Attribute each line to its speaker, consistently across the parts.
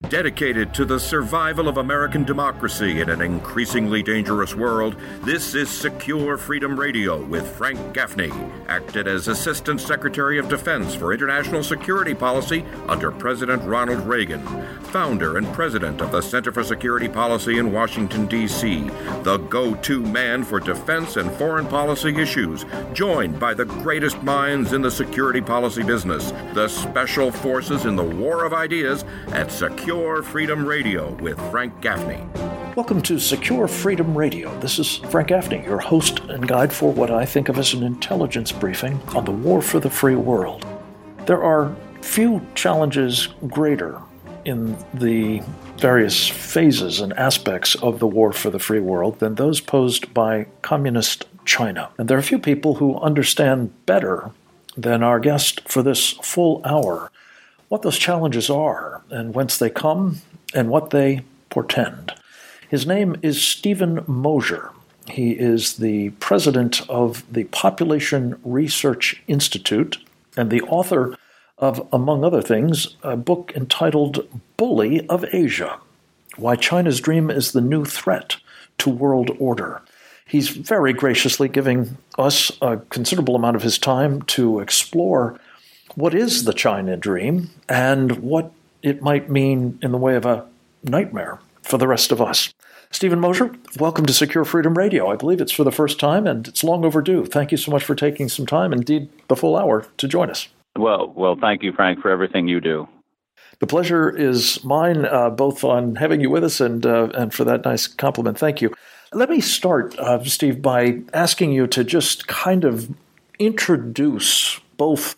Speaker 1: Dedicated to the survival of American democracy in an increasingly dangerous world, this is Secure Freedom Radio with Frank Gaffney, acted as Assistant Secretary of Defense for International Security Policy under President Ronald Reagan, founder and president of the Center for Security Policy in Washington, D.C., the go-to man for defense and foreign policy issues, joined by the greatest minds in the security policy business, the special forces in the war of ideas at Secure Freedom Radio with Frank Gaffney.
Speaker 2: Welcome to Secure Freedom Radio. This is Frank Gaffney, your host and guide for what I think of as an intelligence briefing on the war for the free world. There are few challenges greater in the various phases and aspects of the war for the free world than those posed by communist China. And there are few people who understand better than our guest for this full hour what those challenges are and whence they come and what they portend. His name is Stephen Mosher. He is the president of the Population Research Institute and the author of, among other things, a book entitled Bully of Asia: Why China's Dream is the New Threat to World Order. He's very graciously giving us a considerable amount of his time to explore what is the China dream and what it might mean in the way of a nightmare for the rest of us. Stephen Mosher, welcome to Secure Freedom Radio. I believe it's for the first time, and it's long overdue. Thank you so much for taking some time, indeed the full hour, to join us.
Speaker 3: Well, thank you, Frank, for everything you do.
Speaker 2: The pleasure is mine, both on having you with us and for that nice compliment. Thank you. Let me start, Steve, by asking you to just kind of introduce both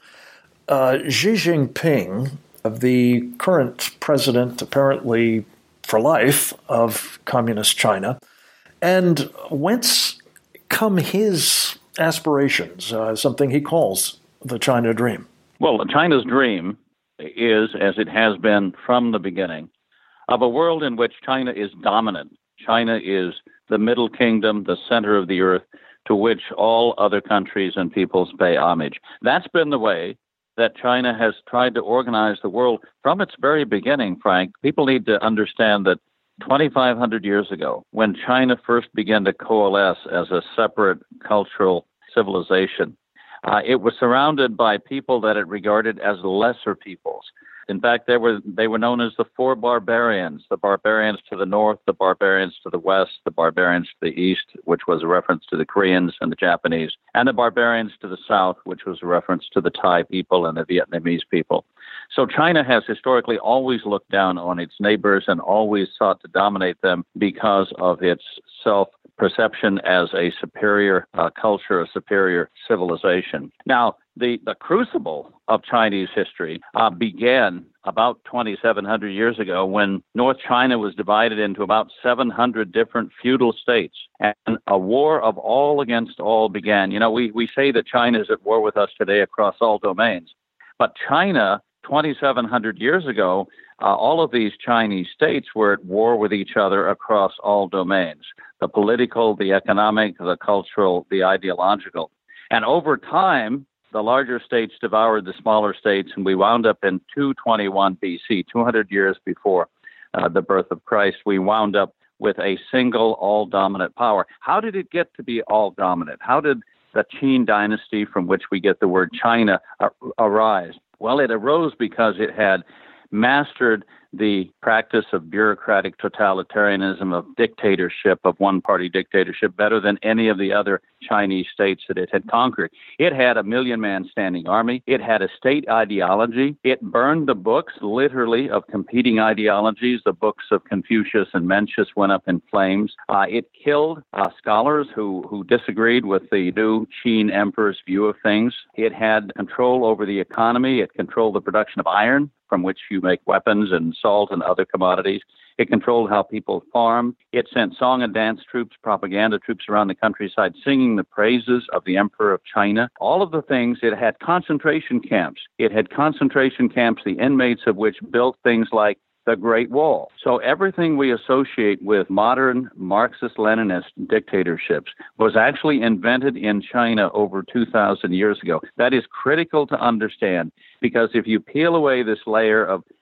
Speaker 2: Xi Jinping, the current president, apparently for life, of Communist China, and whence come his aspirations, something he calls the China Dream.
Speaker 3: Well, China's dream is, as it has been from the beginning, of a world in which China is dominant. China is the middle kingdom, the center of the earth, to which all other countries and peoples pay homage. That's been the way that China has tried to organize the world from its very beginning, Frank. People need to understand that 2,500 years ago, when China first began to coalesce as a separate cultural civilization, it was surrounded by people that it regarded as lesser peoples. In fact, they were known as the four barbarians: the barbarians to the north, the barbarians to the west, the barbarians to the east, which was a reference to the Koreans and the Japanese, and the barbarians to the south, which was a reference to the Thai people and the Vietnamese people. So China has historically always looked down on its neighbors and always sought to dominate them because of its self-perception as a superior culture, a superior civilization. Now, the crucible of Chinese history began about 2,700 years ago when North China was divided into about 700 different feudal states, and a war of all against all began. You know, we say that China is at war with us today across all domains, but China, 2,700 years ago, all of these Chinese states were at war with each other across all domains: the political, the economic, the cultural, the ideological. And over time, the larger states devoured the smaller states, and we wound up in 221 BC, 200 years before the birth of Christ. We wound up with a single all-dominant power. How did it get to be all-dominant? How did the Qin dynasty, from which we get the word China, arise? Well, it arose because it had mastered the practice of bureaucratic totalitarianism, of dictatorship, of one-party dictatorship, better than any of the other Chinese states that it had conquered. It had a million-man standing army. It had a state ideology. It burned the books, literally, of competing ideologies. The books of Confucius and Mencius went up in flames. It killed scholars who disagreed with the new Qin emperor's view of things. It had control over the economy. It controlled the production of iron, from which you make weapons and salt and other commodities. It controlled how people farmed. It sent song and dance troops, propaganda troops around the countryside singing the praises of the Emperor of China. All of the things. It had concentration camps. It had concentration camps, the inmates of which built things like the Great Wall. So everything we associate with modern Marxist-Leninist dictatorships was actually invented in China over 2,000 years ago. That is critical to understand, because if you peel away this layer of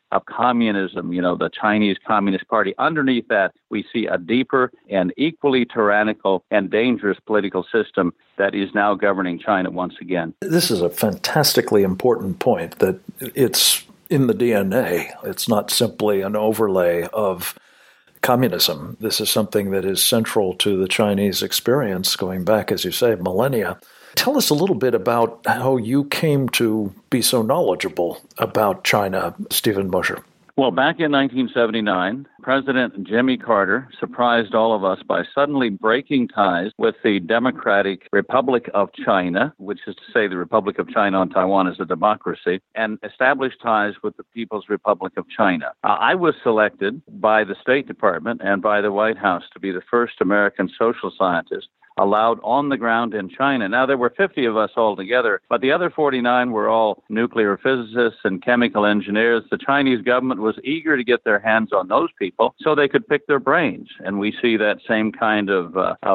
Speaker 3: of communism, the Chinese Communist Party. Underneath that, we see a deeper and equally tyrannical and dangerous political system that is now governing China once again.
Speaker 2: This is a fantastically important point, that it's in the DNA. It's not simply an overlay of communism. This is something that is central to the Chinese experience going back, as you say, millennia. Tell us a little bit about how you came to be so knowledgeable about China, Stephen Mosher.
Speaker 3: Well, back in 1979, President Jimmy Carter surprised all of us by suddenly breaking ties with the Democratic Republic of China, which is to say the Republic of China on Taiwan is a democracy, and established ties with the People's Republic of China. I was selected by the State Department and by the White House to be the first American social scientist allowed on the ground in China. Now, there were 50 of us altogether, but the other 49 were all nuclear physicists and chemical engineers. The Chinese government was eager to get their hands on those people so they could pick their brains. And we see that same kind of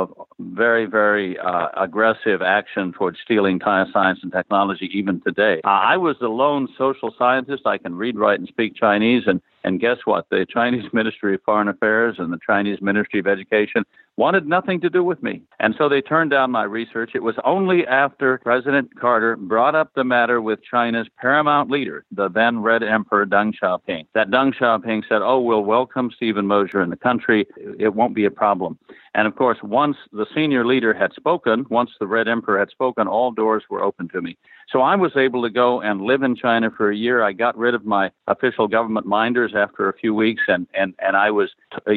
Speaker 3: very, very aggressive action towards stealing science and technology even today. I was the lone social scientist. I can read, write, and speak Chinese, and guess what? The Chinese Ministry of Foreign Affairs and the Chinese Ministry of Education wanted nothing to do with me. And so they turned down my research. It was only after President Carter brought up the matter with China's paramount leader, the then Red Emperor Deng Xiaoping, that Deng Xiaoping said, we'll welcome Stephen Mosher in the country. It won't be a problem. And of course, once the senior leader had spoken, once the Red Emperor had spoken, all doors were open to me. So I was able to go and live in China for a year. I got rid of my official government minders after a few weeks, and I was,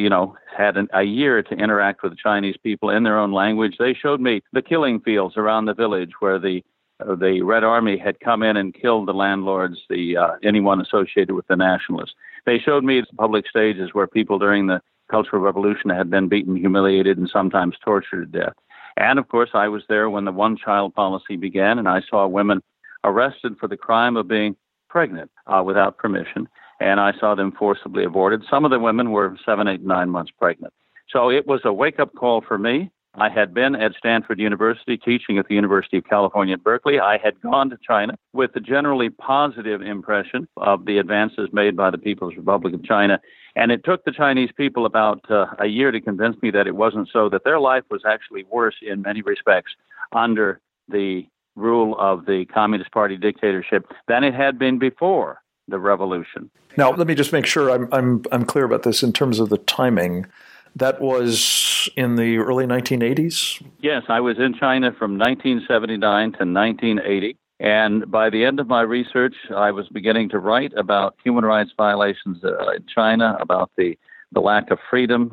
Speaker 3: had a year to interact with the Chinese people in their own language. They showed me the killing fields around the village where the Red Army had come in and killed the landlords, anyone associated with the nationalists. They showed me the public stages where people during the Cultural Revolution had been beaten, humiliated, and sometimes tortured to death. And, of course, I was there when the one-child policy began, and I saw women arrested for the crime of being pregnant without permission, and I saw them forcibly aborted. Some of the women were 7, 8, 9 months pregnant. So it was a wake-up call for me. I had been at Stanford University teaching at the University of California at Berkeley. I had gone to China with a generally positive impression of the advances made by the People's Republic of China. And it took the Chinese people about a year to convince me that it wasn't so, that their life was actually worse in many respects under the rule of the Communist Party dictatorship than it had been before the revolution.
Speaker 2: Now, let me just make sure I'm clear about this in terms of the timing. That was in the early 1980s?
Speaker 3: Yes, I was in China from 1979 to 1980. And by the end of my research, I was beginning to write about human rights violations in China, about the lack of freedom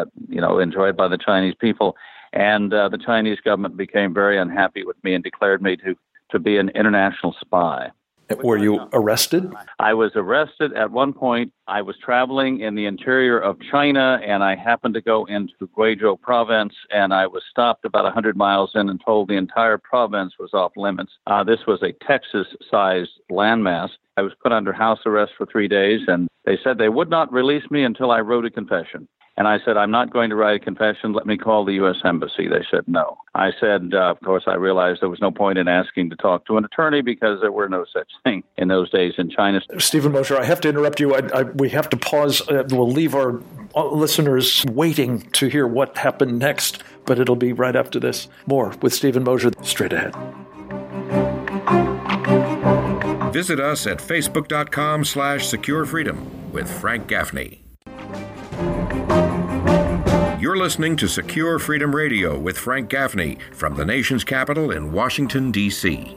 Speaker 3: enjoyed by the Chinese people. And the Chinese government became very unhappy with me and declared me to be an international spy.
Speaker 2: Were you arrested?
Speaker 3: I was arrested at one point. I was traveling in the interior of China, and I happened to go into Guizhou province, and I was stopped about 100 miles in and told the entire province was off limits. This was a Texas-sized landmass. I was put under house arrest for 3 days, and they said they would not release me until I wrote a confession. And I said, I'm not going to write a confession. Let me call the U.S. Embassy. They said no. I said, of course, I realized there was no point in asking to talk to an attorney because there were no such thing in those days in China.
Speaker 2: Stephen Mosher, I have to interrupt you. We have to pause. We'll leave our listeners waiting to hear what happened next, but it'll be right after this. More with Stephen Mosher straight ahead.
Speaker 1: Visit us at facebook.com/securefreedom with Frank Gaffney. You're listening to Secure Freedom Radio with Frank Gaffney from the nation's capital in Washington, D.C.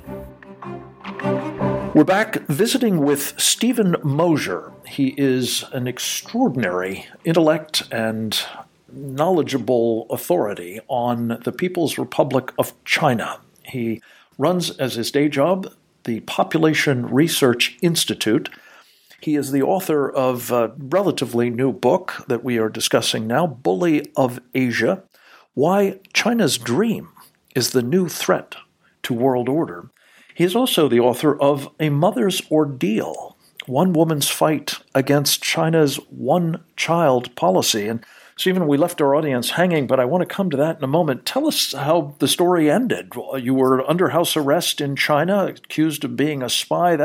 Speaker 2: We're back visiting with Stephen Mosher. He is an extraordinary intellect and knowledgeable authority on the People's Republic of China. He runs as his day job the Population Research Institute. He is the author of a relatively new book that we are discussing now, Bully of Asia, Why China's Dream is the New Threat to World Order. He is also the author of A Mother's Ordeal, One Woman's Fight Against China's One-Child Policy. And Stephen, we left our audience hanging, but I want to come to that in a moment. Tell us how the story ended. You were under house arrest in China, accused of being a spy. That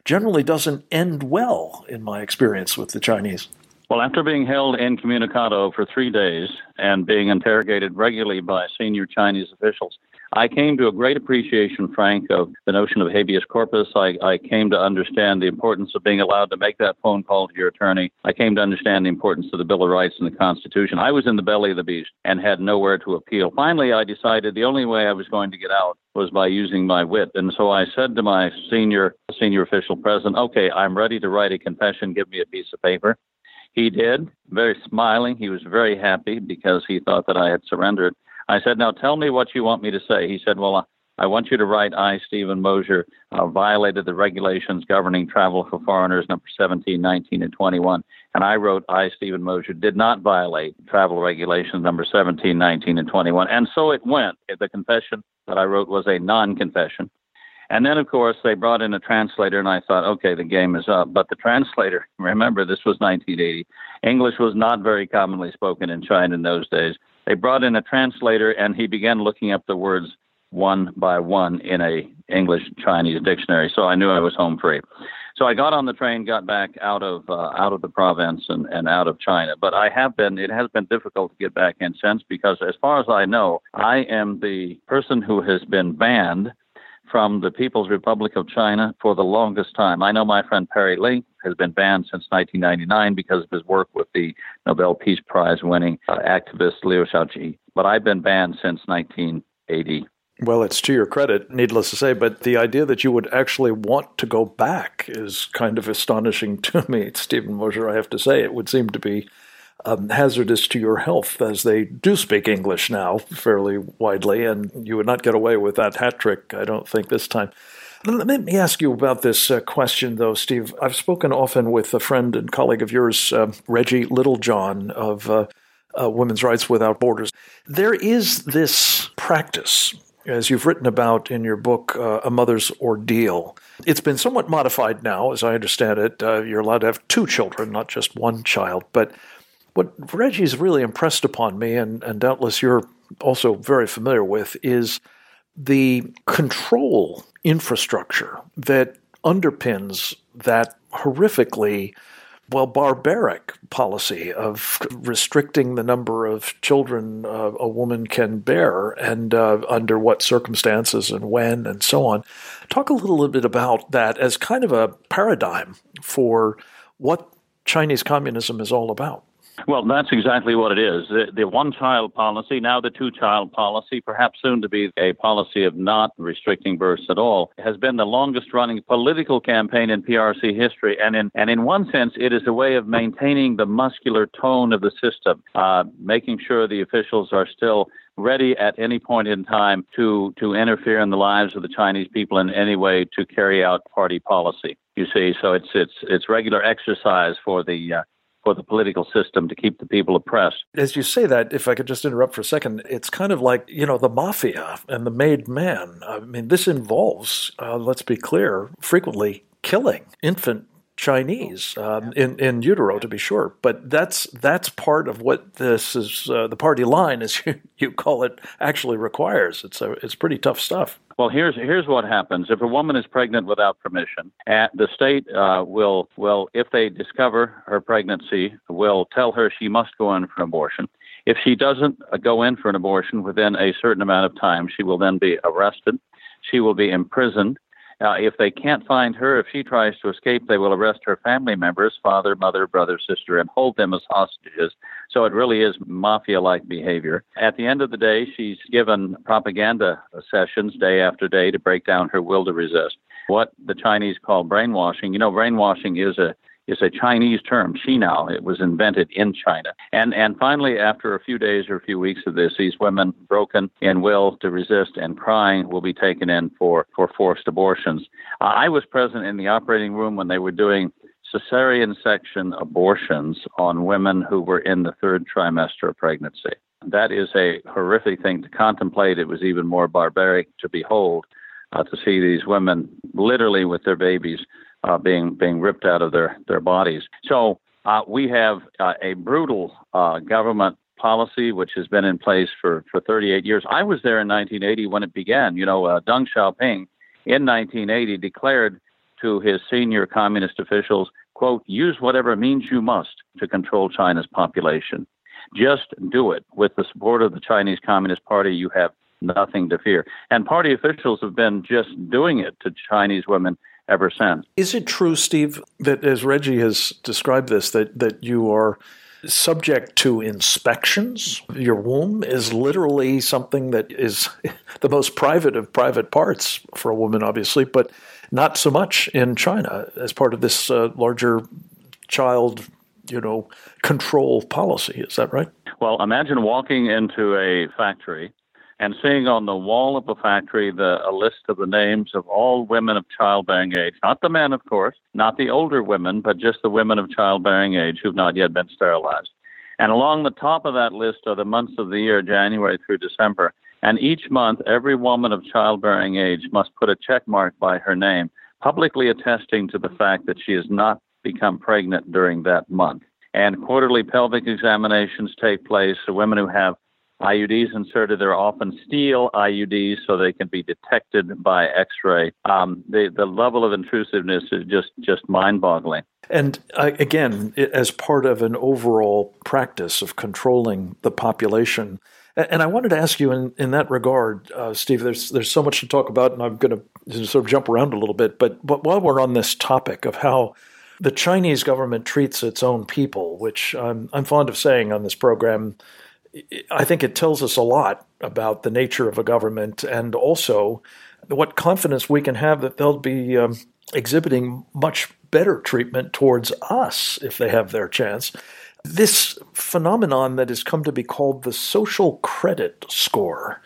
Speaker 2: generally doesn't end well, in my experience with the Chinese.
Speaker 3: Well, after being held incommunicado for 3 days and being interrogated regularly by senior Chinese officials, I came to a great appreciation, Frank, of the notion of habeas corpus. I came to understand the importance of being allowed to make that phone call to your attorney. I came to understand the importance of the Bill of Rights and the Constitution. I was in the belly of the beast and had nowhere to appeal. Finally, I decided the only way I was going to get out was by using my wit. And so I said to my senior official president, okay, I'm ready to write a confession. Give me a piece of paper. He did, very smiling. He was very happy because he thought that I had surrendered. I said, now tell me what you want me to say. He said, well, I want you to write, I, Stephen Mosier, violated the regulations governing travel for foreigners, number 17, 19, and 21. And I wrote, I, Stephen Mosier, did not violate travel regulations number 17, 19, and 21. And so it went. The confession that I wrote was a non-confession. And then, of course, they brought in a translator, and I thought, okay, the game is up. But the translator, remember, this was 1980. English was not very commonly spoken in China in those days. They brought in a translator, and he began looking up the words one by one in a English-Chinese dictionary. So I knew I was home free. So I got on the train, got back out of the province and out of China. But it has been difficult to get back in since, because as far as I know, I am the person who has been banned from the People's Republic of China for the longest time. I know my friend Perry Link has been banned since 1999 because of his work with the Nobel Peace Prize winning activist Liu Shaoqi. But I've been banned since 1980.
Speaker 2: Well, it's to your credit, needless to say, but the idea that you would actually want to go back is kind of astonishing to me, Stephen Mosier, I have to say. It would seem to be hazardous to your health, as they do speak English now fairly widely, and you would not get away with that hat trick, I don't think, this time. Let me ask you about this question, though, Steve. I've spoken often with a friend and colleague of yours, Reggie Littlejohn of Women's Rights Without Borders. There is this practice, as you've written about in your book, A Mother's Ordeal. It's been somewhat modified now, as I understand it. You're allowed to have 2 children, not just 1 child, but what Reggie's really impressed upon me, and doubtless you're also very familiar with, is the control infrastructure that underpins that horrifically, barbaric policy of restricting the number of children a woman can bear and under what circumstances and when and so on. Talk a little bit about that as kind of a paradigm for what Chinese communism is all about.
Speaker 3: Well, that's exactly what it is. The one-child policy, now the two-child policy, perhaps soon to be a policy of not restricting births at all, has been the longest-running political campaign in PRC history. And in one sense, it is a way of maintaining the muscular tone of the system, making sure the officials are still ready at any point in time to interfere in the lives of the Chinese people in any way to carry out party policy. You see, so it's regular exercise for the political system to keep the people oppressed.
Speaker 2: As you say that, if I could just interrupt for a second, it's kind of like, the mafia and the made man. I mean, this involves, let's be clear, frequently killing infant Chinese in utero, to be sure. But that's part of what this is, the party line, as you call it, actually requires. It's pretty tough stuff.
Speaker 3: Well, here's what happens. If a woman is pregnant without permission, the state will, if they discover her pregnancy, will tell her she must go in for an abortion. If she doesn't go in for an abortion within a certain amount of time, she will then be arrested. She will be imprisoned. If they can't find her, if she tries to escape, they will arrest her family members, father, mother, brother, sister, and hold them as hostages. So it really is mafia-like behavior. At the end of the day, she's given propaganda sessions day after day to break down her will to resist. What the Chinese call brainwashing. Brainwashing is a Chinese term, Xinao. It was invented in China. And finally, after a few days or a few weeks of this, these women broken in will to resist and crying will be taken in for forced abortions. I was present in the operating room when they were doing cesarean section abortions on women who were in the 3rd trimester of pregnancy. That is a horrific thing to contemplate. It was even more barbaric to behold, to see these women literally with their babies being ripped out of their bodies. So we have a brutal government policy which has been in place for 38 years. I was there in 1980 when it began. Deng Xiaoping in 1980 declared to his senior communist officials, quote, use whatever means you must to control China's population. Just do it. With the support of the Chinese Communist Party, you have nothing to fear. And party officials have been just doing it to Chinese women ever since.
Speaker 2: Is it true, Steve, that as Reggie has described this, that you are subject to inspections? Your womb is literally something that is the most private of private parts for a woman, obviously, but not so much in China as part of this larger child, control policy. Is that right?
Speaker 3: Well, imagine walking into a factory and seeing on the wall of the factory a list of the names of all women of childbearing age, not the men, of course, not the older women, but just the women of childbearing age who've not yet been sterilized. And along the top of that list are the months of the year, January through December. And each month, every woman of childbearing age must put a check mark by her name, publicly attesting to the fact that she has not become pregnant during that month. And quarterly pelvic examinations take place. So women who have IUDs inserted, they're often steel IUDs, so they can be detected by X-ray. The level of intrusiveness is just mind-boggling.
Speaker 2: And again, as part of an overall practice of controlling the population, and I wanted to ask you in that regard, Steve, there's so much to talk about, and I'm going to sort of jump around a little bit, but while we're on this topic of how the Chinese government treats its own people, which I'm fond of saying on this program, I think it tells us a lot about the nature of a government and also what confidence we can have that they'll be exhibiting much better treatment towards us if they have their chance. This phenomenon that has come to be called the social credit score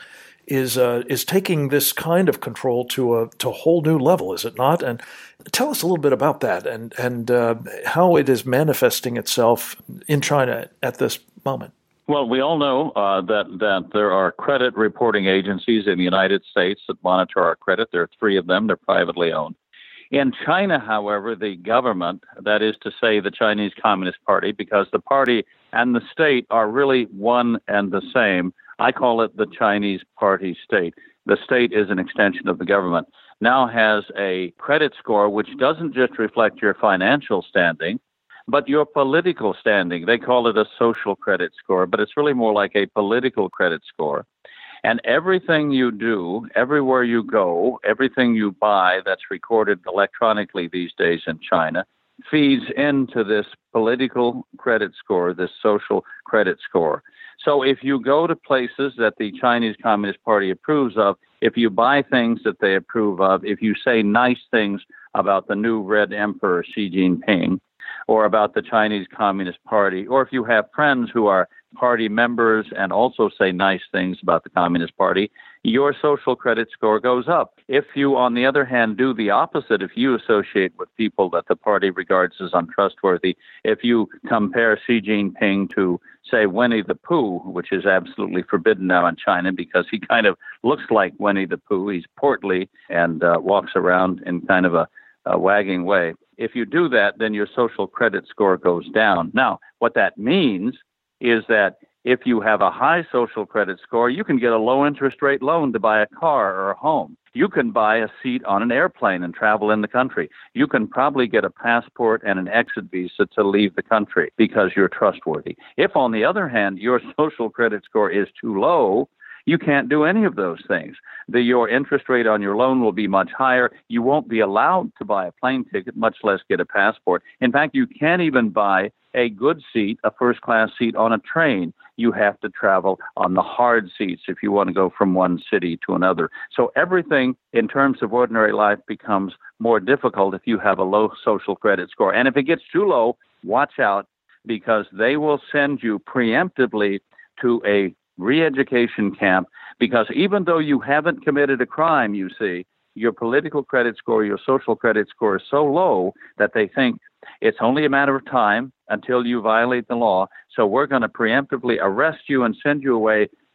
Speaker 2: is taking this kind of control to a whole new level, is it not? And tell us a little bit about that and how it is manifesting itself in China at this moment.
Speaker 3: Well, we all know that there are credit reporting agencies in the United States that monitor our credit. There are 3 of them. They're privately owned. In China, however, the government, that is to say the Chinese Communist Party, because the party and the state are really one and the same, I call it the Chinese party state. The state is an extension of the government, now has a credit score which doesn't just reflect your financial standing, but your political standing. They call it a social credit score, but it's really more like a political credit score. And everything you do, everywhere you go, everything you buy that's recorded electronically these days in China feeds into this political credit score, this social credit score. So if you go to places that the Chinese Communist Party approves of, if you buy things that they approve of, if you say nice things about the new Red Emperor Xi Jinping, or about the Chinese Communist Party, or if you have friends who are party members and also say nice things about the Communist Party, your social credit score goes up. If you, on the other hand, do the opposite, if you associate with people that the party regards as untrustworthy, if you compare Xi Jinping to, say, Winnie the Pooh, which is absolutely forbidden now in China because he kind of looks like Winnie the Pooh. He's portly and walks around in kind of a wagging way. If you do that, then your social credit score goes down. Now, what that means is that if you have a high social credit score, you can get a low interest rate loan to buy a car or a home. You can buy a seat on an airplane and travel in the country. You can probably get a passport and an exit visa to leave the country because you're trustworthy. If, on the other hand, your social credit score is too low, you can't do any of those things. Your interest rate on your loan will be much higher. You won't be allowed to buy a plane ticket, much less get a passport. In fact, you can't even buy a good seat, a first-class seat on a train. You have to travel on the hard seats if you want to go from one city to another. So everything in terms of ordinary life becomes more difficult if you have a low social credit score. And if it gets too low, watch out, because they will send you preemptively to a re-education camp, because even though you haven't committed a crime, you see, your political credit score, your social credit score is so low that they think it's only a matter of time until you violate the law. So we're going to preemptively arrest you and send you away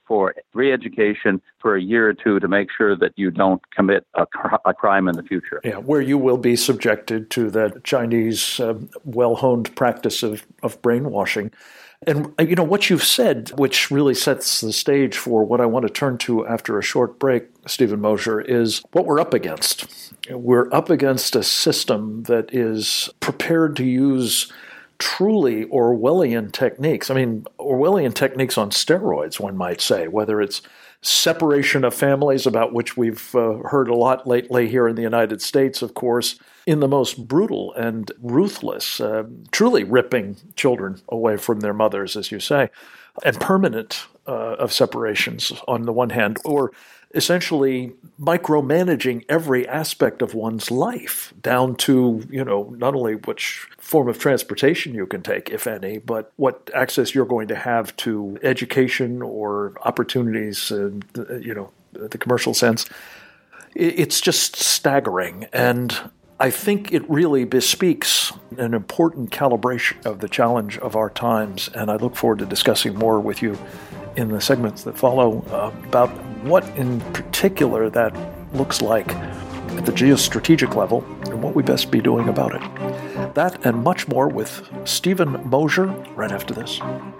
Speaker 3: for re-education for a year or two to make sure that you don't commit a crime in the future.
Speaker 2: Yeah, where you will be subjected to the Chinese well-honed practice of brainwashing. And, what you've said, which really sets the stage for what I want to turn to after a short break, Stephen Mosher, is what we're up against. We're up against a system that is prepared to use truly Orwellian techniques. I mean, Orwellian techniques on steroids, one might say, whether it's separation of families, about which we've heard a lot lately here in the United States, of course, in the most brutal and ruthless, truly ripping children away from their mothers, as you say, and permanent of separations on the one hand, or essentially micromanaging every aspect of one's life down to, not only which form of transportation you can take, if any, but what access you're going to have to education or opportunities in, the commercial sense. It's just staggering. And I think it really bespeaks an important calibration of the challenge of our times. And I look forward to discussing more with you in the segments that follow about what in particular that looks like at the geostrategic level and what we best be doing about it. That and much more with Stephen Mosher right after this.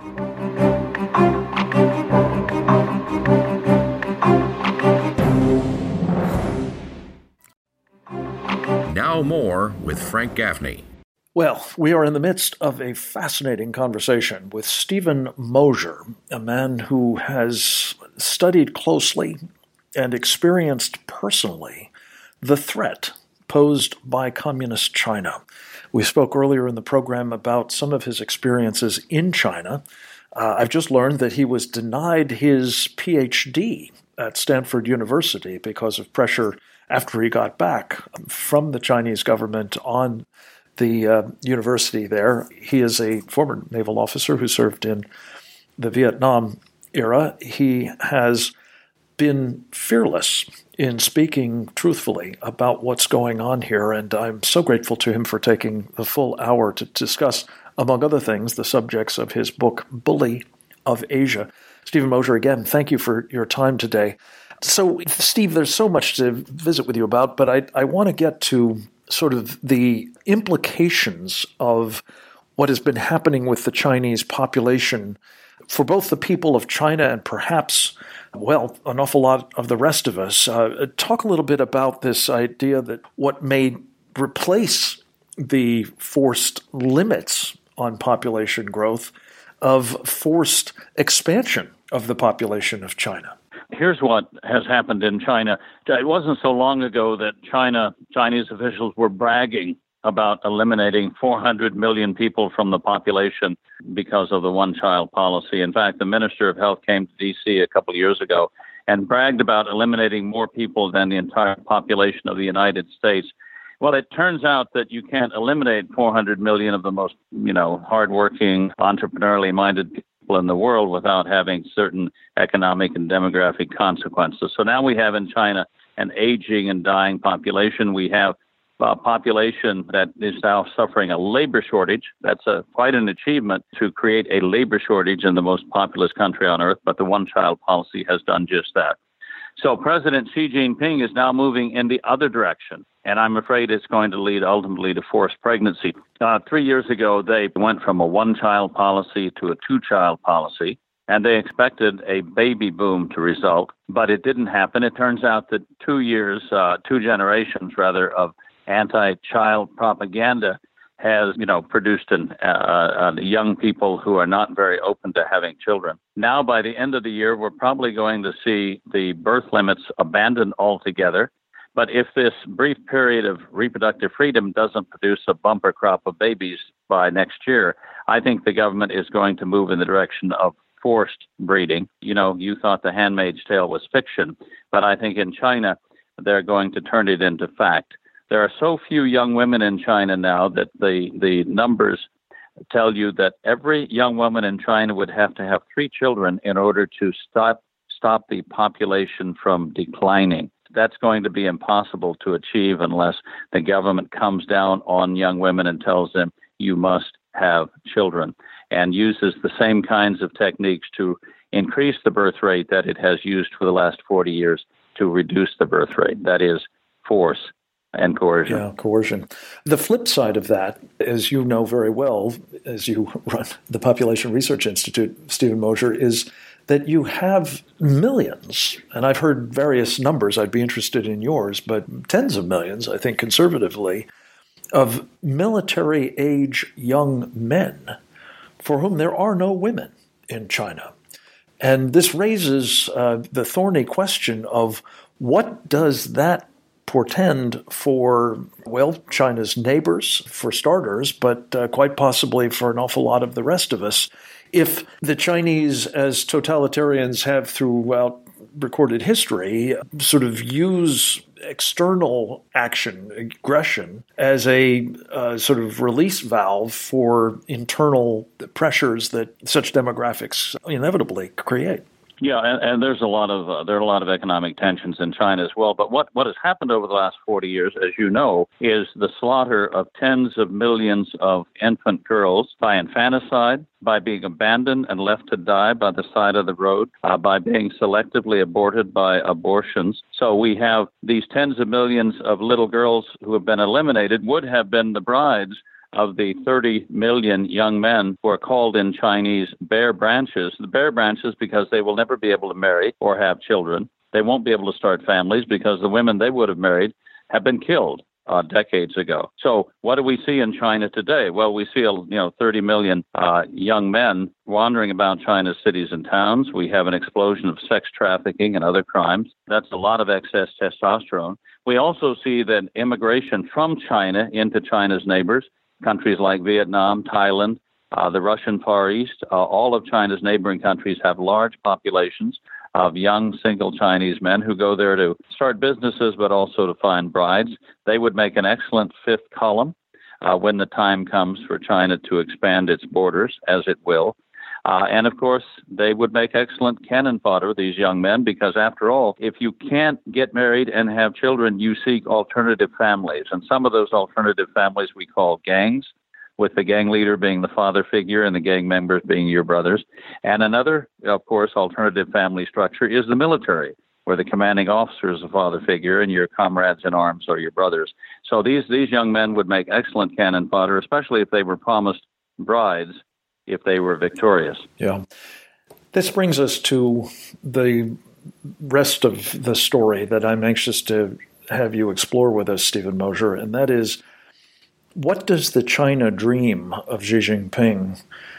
Speaker 1: Now more with Frank Gaffney.
Speaker 2: Well, we are in the midst of a fascinating conversation with Stephen Mosher, a man who has studied closely and experienced personally the threat posed by communist China. We spoke earlier in the program about some of his experiences in China. I've just learned that he was denied his PhD at Stanford University because of pressure after he got back from the Chinese government on the university there. He is a former naval officer who served in the Vietnam era. He has been fearless in speaking truthfully about what's going on here, and I'm so grateful to him for taking the full hour to discuss, among other things, the subjects of his book, Bully of Asia. Stephen Mosher, again, thank you for your time today. So, Steve, there's so much to visit with you about, but I want to get to sort of the implications of what has been happening with the Chinese population for both the people of China and perhaps, well, an awful lot of the rest of us. Talk a little bit about this idea that what may replace the forced limits on population growth of forced expansion of the population of China.
Speaker 3: Here's what has happened in China. It wasn't so long ago that Chinese officials were bragging about eliminating 400 million people from the population because of the one-child policy. In fact, the Minister of Health came to D.C. a couple of years ago and bragged about eliminating more people than the entire population of the United States. Well, it turns out that you can't eliminate 400 million of the most, hardworking, entrepreneurially minded people in the world without having certain economic and demographic consequences. So now we have in China an aging and dying population. We have a population that is now suffering a labor shortage. That's quite an achievement to create a labor shortage in the most populous country on earth, but the one-child policy has done just that. So President Xi Jinping is now moving in the other direction, and I'm afraid it's going to lead ultimately to forced pregnancy. 3 years ago, they went from a one-child policy to a two-child policy, and they expected a baby boom to result, but it didn't happen. It turns out that 2 generations of anti-child propaganda has, produced young people who are not very open to having children. Now, by the end of the year, we're probably going to see the birth limits abandoned altogether. But if this brief period of reproductive freedom doesn't produce a bumper crop of babies by next year, I think the government is going to move in the direction of forced breeding. You thought The Handmaid's Tale was fiction, but I think in China, they're going to turn it into fact. There are so few young women in China now that the numbers tell you that every young woman in China would have to have 3 children in order to stop the population from declining. That's going to be impossible to achieve unless the government comes down on young women and tells them you must have children, and uses the same kinds of techniques to increase the birth rate that it has used for the last 40 years to reduce the birth rate. That is force and coercion.
Speaker 2: Yeah, coercion. The flip side of that, as you know very well, as you run the Population Research Institute, Stephen Mosher, is that you have millions, and I've heard various numbers, I'd be interested in yours, but tens of millions, I think conservatively, of military-age young men for whom there are no women in China. And this raises the thorny question of what does that portend for, well, China's neighbors, for starters, but quite possibly for an awful lot of the rest of us, if the Chinese, as totalitarians have throughout recorded history, sort of use external action, aggression, as a sort of release valve for internal pressures that such demographics inevitably create.
Speaker 3: Yeah, and there are a lot of economic tensions in China as well. But what has happened over the last 40 years, as you know, is the slaughter of tens of millions of infant girls by infanticide, by being abandoned and left to die by the side of the road, by being selectively aborted by abortions. So we have these tens of millions of little girls who have been eliminated, would have been the brides of the 30 million young men who are called in Chinese bare branches. The bare branches because they will never be able to marry or have children. They won't be able to start families because the women they would have married have been killed decades ago. So what do we see in China today? Well, we see 30 million young men wandering about China's cities and towns. We have an explosion of sex trafficking and other crimes. That's a lot of excess testosterone. We also see that immigration from China into China's neighbors, countries like Vietnam, Thailand, the Russian Far East, all of China's neighboring countries have large populations of young single Chinese men who go there to start businesses but also to find brides. They would make an excellent fifth column when the time comes for China to expand its borders, as it will. And, of course, they would make excellent cannon fodder, these young men, because, after all, if you can't get married and have children, you seek alternative families. And some of those alternative families we call gangs, with the gang leader being the father figure and the gang members being your brothers. And another, of course, alternative family structure is the military, where the commanding officer is a father figure and your comrades in arms are your brothers. So these young men would make excellent cannon fodder, especially if they were promised brides if they were victorious.
Speaker 2: Yeah. This brings us to the rest of the story that I'm anxious to have you explore with us, Stephen Mosher, and that is, what does the China dream of Xi Jinping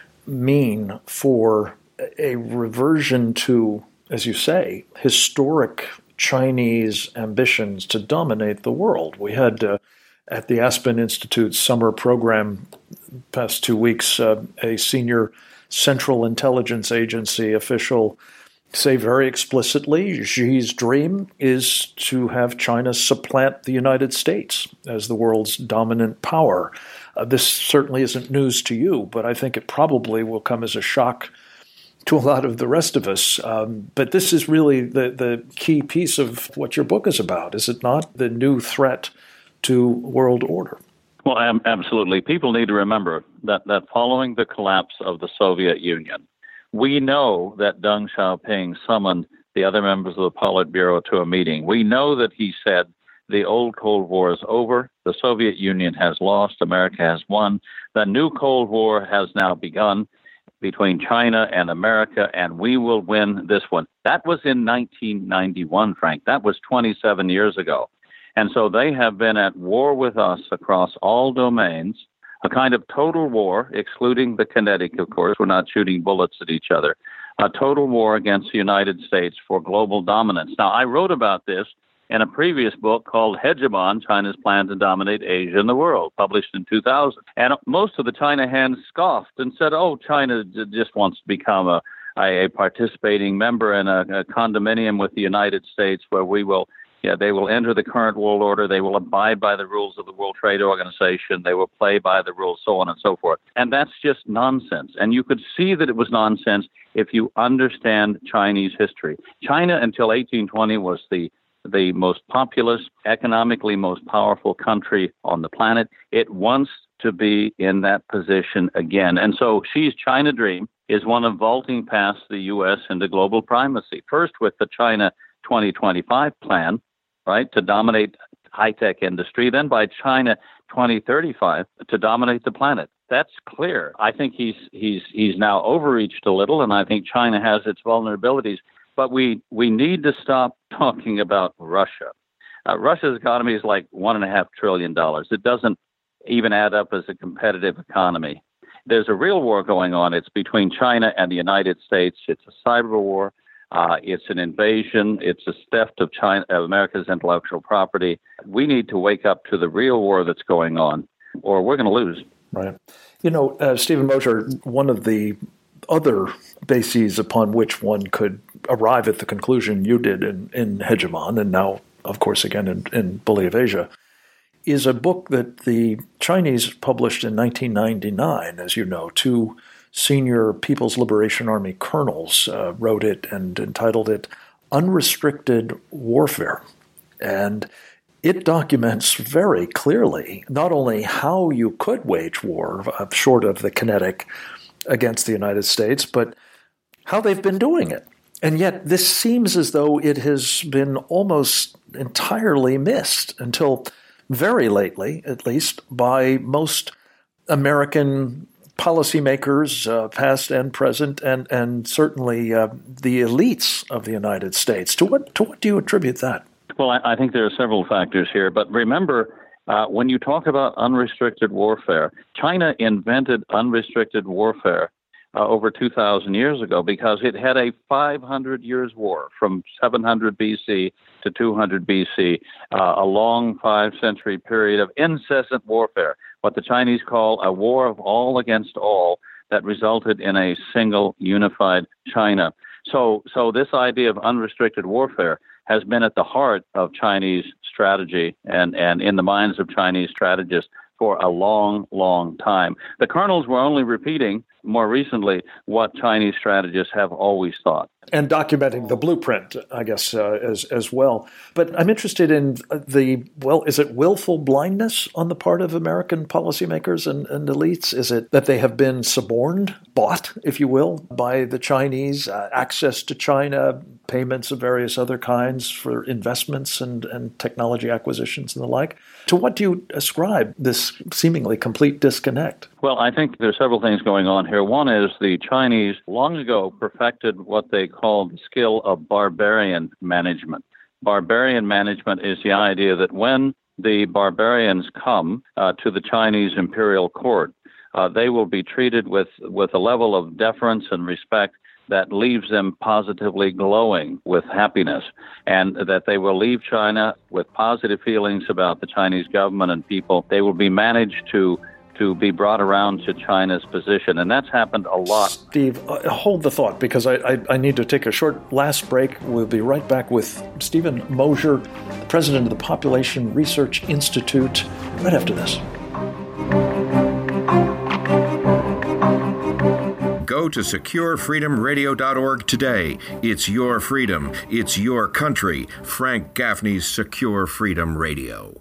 Speaker 2: mean for a reversion to, as you say, historic Chinese ambitions to dominate the world? We had at the Aspen Institute's summer program past 2 weeks, a senior Central Intelligence Agency official say very explicitly Xi's dream is to have China supplant the United States as the world's dominant power. This certainly isn't news to you, but I think it probably will come as a shock to a lot of the rest of us. But this is really the key piece of what your book is about, is it not? The new threat to world order.
Speaker 3: Well, absolutely. People need to remember that following the collapse of the Soviet Union, we know that Deng Xiaoping summoned the other members of the Politburo to a meeting. We know that he said the old Cold War is over, the Soviet Union has lost, America has won, the new Cold War has now begun between China and America, and we will win this one. That was in 1991, Frank. That was 27 years ago. And so they have been at war with us across all domains, a kind of total war, excluding the kinetic, of course. We're not shooting bullets at each other. A total war against the United States for global dominance. Now, I wrote about this in a previous book called Hegemon, China's Plan to Dominate Asia and the World, published in 2000. And most of the China hands scoffed and said, oh, China just wants to become a participating member in a condominium with the United States where they will enter the current world order. They will abide by the rules of the World Trade Organization. They will play by the rules, so on and so forth. And that's just nonsense. And you could see that it was nonsense if you understand Chinese history. China, until 1820, was the most populous, economically most powerful country on the planet. It wants to be in that position again. And so Xi's China dream is one of vaulting past the U.S. into global primacy. First with the China 2025 plan, right, to dominate high-tech industry, then by China 2035 to dominate the planet. That's clear. I think he's now overreached a little, and I think China has its vulnerabilities. But we need to stop talking about Russia. Russia's economy is like $1.5 trillion. It doesn't even add up as a competitive economy. There's a real war going on. It's between China and the United States. It's a cyber war. It's an invasion. It's a theft of America's intellectual property. We need to wake up to the real war that's going on, or we're going to lose.
Speaker 2: Right. Stephen Mosher, one of the other bases upon which one could arrive at the conclusion you did in Hegemon, and now, of course, again in Bully of Asia, is a book that the Chinese published in 1999, as you know. Two senior People's Liberation Army colonels wrote it and entitled it Unrestricted Warfare. And it documents very clearly not only how you could wage war, short of the kinetic, against the United States, but how they've been doing it. And yet this seems as though it has been almost entirely missed until very lately, at least, by most American policymakers, past and present, and certainly the elites of the United States. To what do you attribute that?
Speaker 3: Well, I think there are several factors here. But remember, when you talk about unrestricted warfare, China invented unrestricted warfare over 2,000 years ago because it had a 500 years war from 700 BC to 200 BC, a long 5-century period of incessant warfare, what the Chinese call a war of all against all that resulted in a single unified China. So this idea of unrestricted warfare has been at the heart of Chinese strategy and in the minds of Chinese strategists for a long, long time. The colonels were only repeating more recently what Chinese strategists have always thought.
Speaker 2: And documenting the blueprint, I guess, as well. But I'm interested in is it willful blindness on the part of American policymakers and elites? Is it that they have been suborned, bought, if you will, by the Chinese, access to China, payments of various other kinds for investments and technology acquisitions and the like? To what do you ascribe this seemingly complete disconnect?
Speaker 3: Well, I think there are several things going on here. One is the Chinese long ago perfected what they call the skill of barbarian management. Barbarian management is the idea that when the barbarians come to the Chinese imperial court, they will be treated with a level of deference and respect that leaves them positively glowing with happiness, and that they will leave China with positive feelings about the Chinese government and people. They will be managed to be brought around to China's position, and that's happened a lot.
Speaker 2: Steve, hold the thought, because I need to take a short last break. We'll be right back with Stephen Mosher, the president of the Population Research Institute, right after this.
Speaker 1: Go to SecureFreedomRadio.org today. It's your freedom. It's your country. Frank Gaffney's Secure Freedom Radio.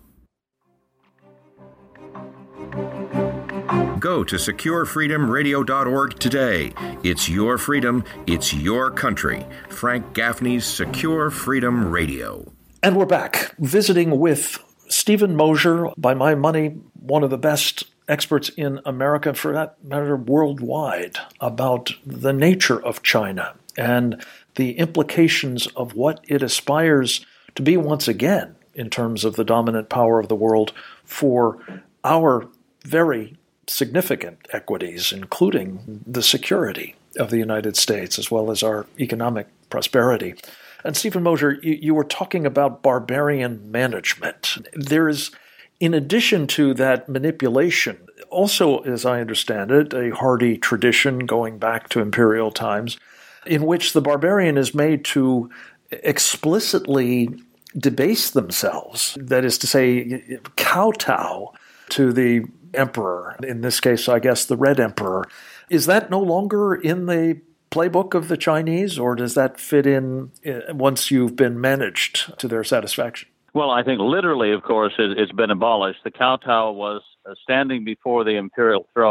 Speaker 1: Go to SecureFreedomRadio.org today. It's your freedom. It's your country. Frank Gaffney's Secure Freedom Radio.
Speaker 2: And we're back, visiting with Stephen Mosher, by my money, one of the best experts in America, for that matter, worldwide, about the nature of China and the implications of what it aspires to be once again in terms of the dominant power of the world for our very significant equities, including the security of the United States as well as our economic prosperity. And Stephen Mosher, you were talking about barbarian management. There's, in addition to that manipulation, also, as I understand it, a hardy tradition going back to imperial times, in which the barbarian is made to explicitly debase themselves, that is to say, kowtow to the emperor, in this case, I guess, the Red Emperor. Is that no longer in the playbook of the Chinese, or does that fit in once you've been managed to their satisfaction?
Speaker 3: Well, I think literally, of course, it's been abolished. The kowtow was standing before the imperial throne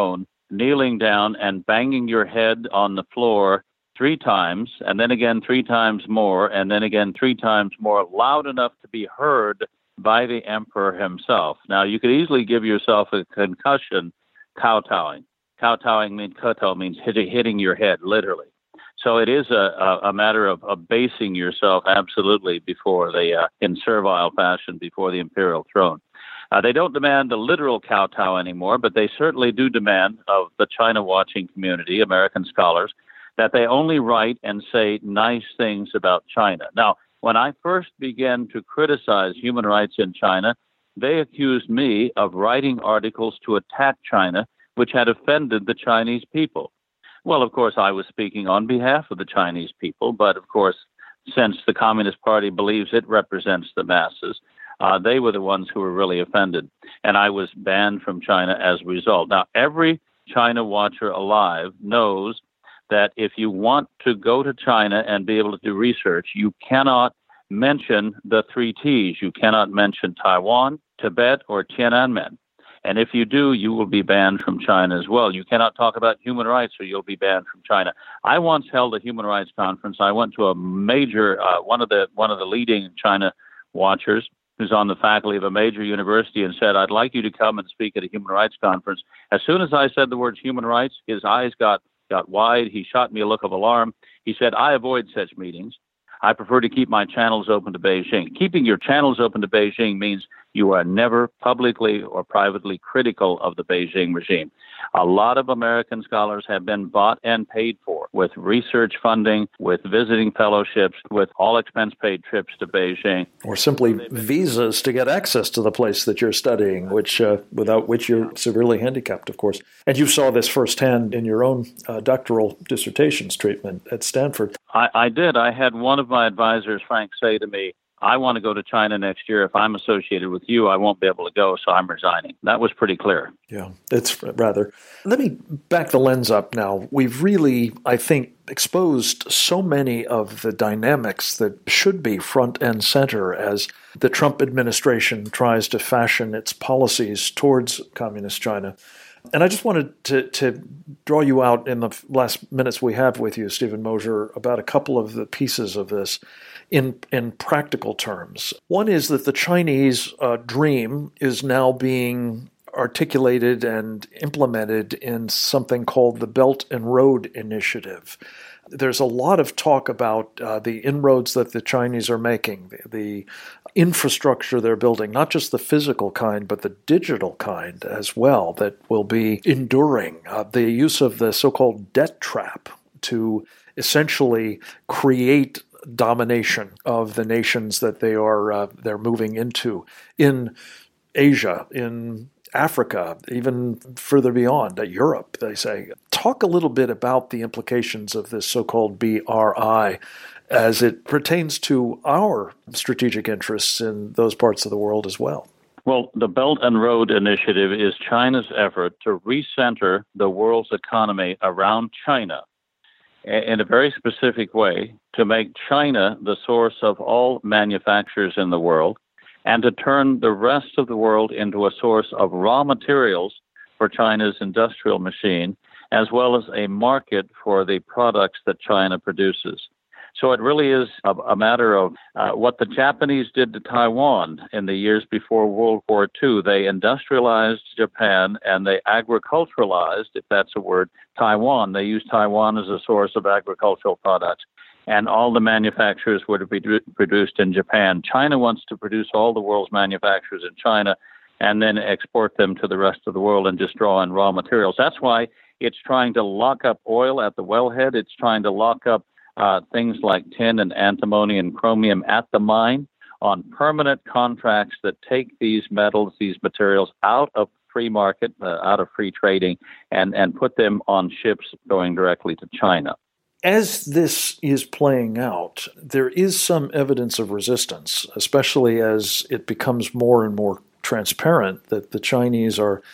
Speaker 3: kneeling down and banging your head on the floor 3 times, and then again 3 times more, and then again 3 times more, loud enough to be heard by the emperor himself. Now, you could easily give yourself a concussion kowtowing. Kowtowing means koto means hitting your head, literally. So it is a matter of abasing yourself absolutely before in servile fashion before the imperial throne. They don't demand the literal kowtow anymore, but they certainly do demand of the China-watching community, American scholars, that they only write and say nice things about China. Now, when I first began to criticize human rights in China, they accused me of writing articles to attack China, which had offended the Chinese people. Well, of course, I was speaking on behalf of the Chinese people, but of course, since the Communist Party believes it represents the masses, they were the ones who were really offended, and I was banned from China as a result. Now, every China watcher alive knows that if you want to go to China and be able to do research, you cannot mention the 3 Ts. You cannot mention Taiwan, Tibet, or Tiananmen. And if you do, you will be banned from China as well. You cannot talk about human rights or you'll be banned from China. I once held a human rights conference. I went to a major, one of the leading China watchers who's on the faculty of a major university and said, I'd like you to come and speak at a human rights conference. As soon as I said the words human rights, his eyes got wide. He shot me a look of alarm. He said, I avoid such meetings. I prefer to keep my channels open to Beijing. Keeping your channels open to Beijing means you are never publicly or privately critical of the Beijing regime. A lot of American scholars have been bought and paid for with research funding, with visiting fellowships, with all expense-paid trips to Beijing.
Speaker 2: Or simply visas to get access to the place that you're studying, which without which you're severely handicapped, of course. And you saw this firsthand in your own doctoral dissertation's treatment at Stanford.
Speaker 3: I did. I had one of my advisors, Frank, say to me, I want to go to China next year. If I'm associated with you, I won't be able to go, so I'm resigning. That was pretty clear.
Speaker 2: Yeah, it's rather. Let me back the lens up now. We've really, I think, exposed so many of the dynamics that should be front and center as the Trump administration tries to fashion its policies towards communist China. And I just wanted to draw you out in the last minutes we have with you, Stephen Mosher, about a couple of the pieces of this in practical terms. One is that the Chinese dream is now being articulated and implemented in something called the Belt and Road Initiative. There's a lot of talk about the inroads that the Chinese are making, the infrastructure they're building, not just the physical kind, but the digital kind as well, that will be enduring. The use of the so-called debt trap to essentially create domination of the nations that they're moving into in Asia, in Africa, even further beyond, Europe, they say. Talk a little bit about the implications of this so-called BRI as it pertains to our strategic interests in those parts of the world as well.
Speaker 3: Well, the Belt and Road Initiative is China's effort to recenter the world's economy around China in a very specific way, to make China the source of all manufacturers in the world, and to turn the rest of the world into a source of raw materials for China's industrial machine, as well as a market for the products that China produces. So it really is a matter of what the Japanese did to Taiwan in the years before World War II. They industrialized Japan and they agriculturalized, if that's a word, Taiwan. They used Taiwan as a source of agricultural products. And all the manufacturers were to be produced in Japan. China wants to produce all the world's manufacturers in China and then export them to the rest of the world and just draw in raw materials. That's why it's trying to lock up oil at the wellhead. It's trying to lock up things like tin and antimony and chromium at the mine on permanent contracts that take these metals, these materials out of free market, out of free trading, and put them on ships going directly to China.
Speaker 2: As this is playing out, there is some evidence of resistance, especially as it becomes more and more transparent that the Chinese are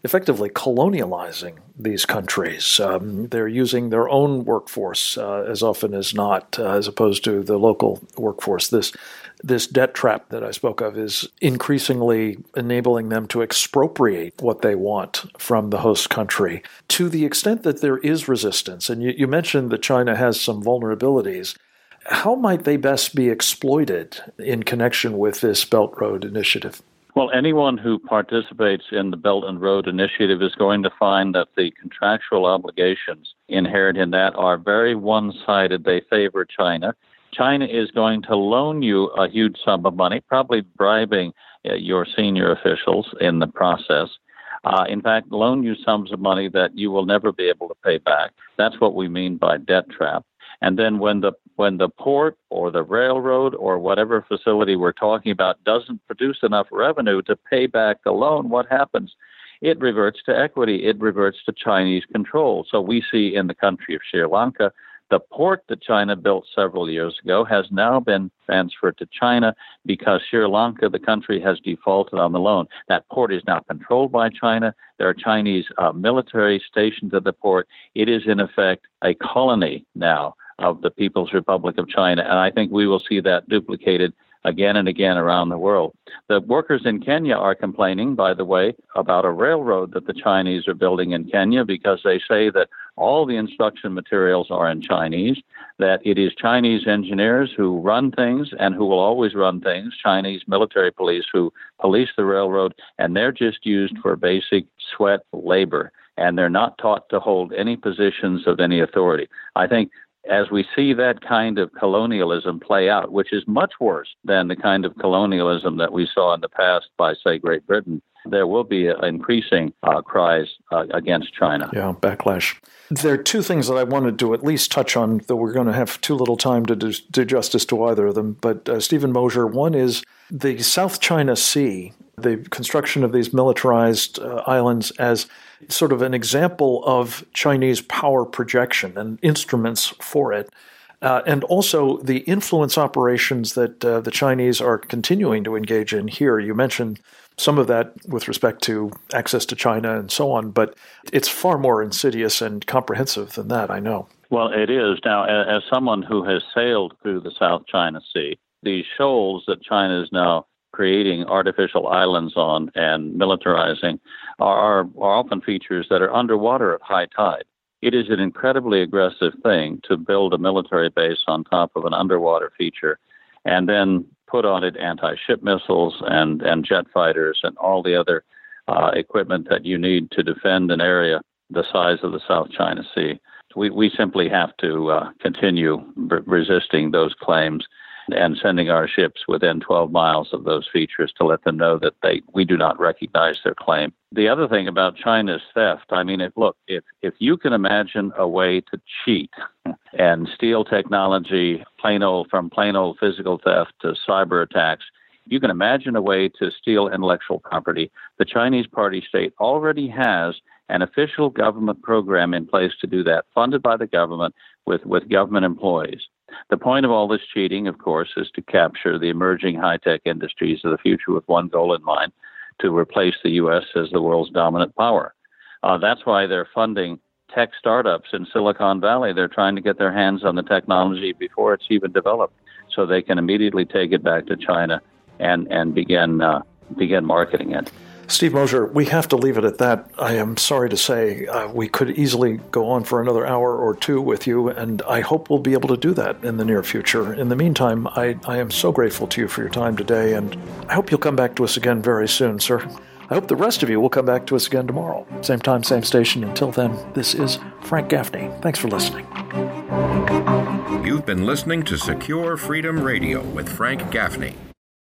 Speaker 2: effectively colonializing these countries. They're using their own workforce as often as not, as opposed to the local workforce. This debt trap that I spoke of is increasingly enabling them to expropriate what they want from the host country to the extent that there is resistance. And you mentioned that China has some vulnerabilities. How might they best be exploited in connection with this Belt Road Initiative?
Speaker 3: Well, anyone who participates in the Belt and Road Initiative is going to find that the contractual obligations inherent in that are very one-sided. They favor China. China is going to loan you a huge sum of money, probably bribing your senior officials in the process. In fact, loan you sums of money that you will never be able to pay back. That's what we mean by debt trap. And then when the port or the railroad or whatever facility we're talking about doesn't produce enough revenue to pay back the loan, what happens? It reverts to equity. It reverts to Chinese control. So we see in the country of Sri Lanka, the port that China built several years ago has now been transferred to China because Sri Lanka, the country, has defaulted on the loan. That port is now controlled by China. There are Chinese military stationed at the port. It is, in effect, a colony now of the People's Republic of China, and I think we will see that duplicated again and again around the world. The workers in Kenya are complaining, by the way, about a railroad that the Chinese are building in Kenya because they say that all the instruction materials are in Chinese, that it is Chinese engineers who run things and who will always run things, Chinese military police who police the railroad, and they're just used for basic sweat labor, and they're not taught to hold any positions of any authority. I think as we see that kind of colonialism play out, which is much worse than the kind of colonialism that we saw in the past by, say, Great Britain, there will be increasing cries against China.
Speaker 2: Yeah, backlash. There are two things that I wanted to at least touch on, though we're going to have too little time to do justice to either of them. But Stephen Mosher, one is the South China Sea, the construction of these militarized islands as sort of an example of Chinese power projection and instruments for it. And also the influence operations that the Chinese are continuing to engage in here. You mentioned some of that with respect to access to China and so on, but it's far more insidious and comprehensive than that, I know.
Speaker 3: Well, it is. Now, as someone who has sailed through the South China Sea, these shoals that China is now creating artificial islands on and militarizing are often features that are underwater at high tide. It is an incredibly aggressive thing to build a military base on top of an underwater feature and then put on it anti-ship missiles and jet fighters and all the other equipment that you need to defend an area the size of the South China Sea. We simply have to continue resisting those claims and sending our ships within 12 miles of those features to let them know that we do not recognize their claim. The other thing about China's theft, I mean, if you can imagine a way to cheat and steal technology from plain old physical theft to cyber attacks, you can imagine a way to steal intellectual property. The Chinese Party state already has an official government program in place to do that, funded by the government with government employees. The point of all this cheating, of course, is to capture the emerging high-tech industries of the future with one goal in mind, to replace the U.S. as the world's dominant power. That's why they're funding tech startups in Silicon Valley. They're trying to get their hands on the technology before it's even developed so they can immediately take it back to China and begin marketing it.
Speaker 2: Steve Mosher, we have to leave it at that. I am sorry to say we could easily go on for another hour or two with you, and I hope we'll be able to do that in the near future. In the meantime, I am so grateful to you for your time today, and I hope you'll come back to us again very soon, sir. I hope the rest of you will come back to us again tomorrow. Same time, same station. Until then, this is Frank Gaffney. Thanks for listening.
Speaker 1: You've been listening to Secure Freedom Radio with Frank Gaffney.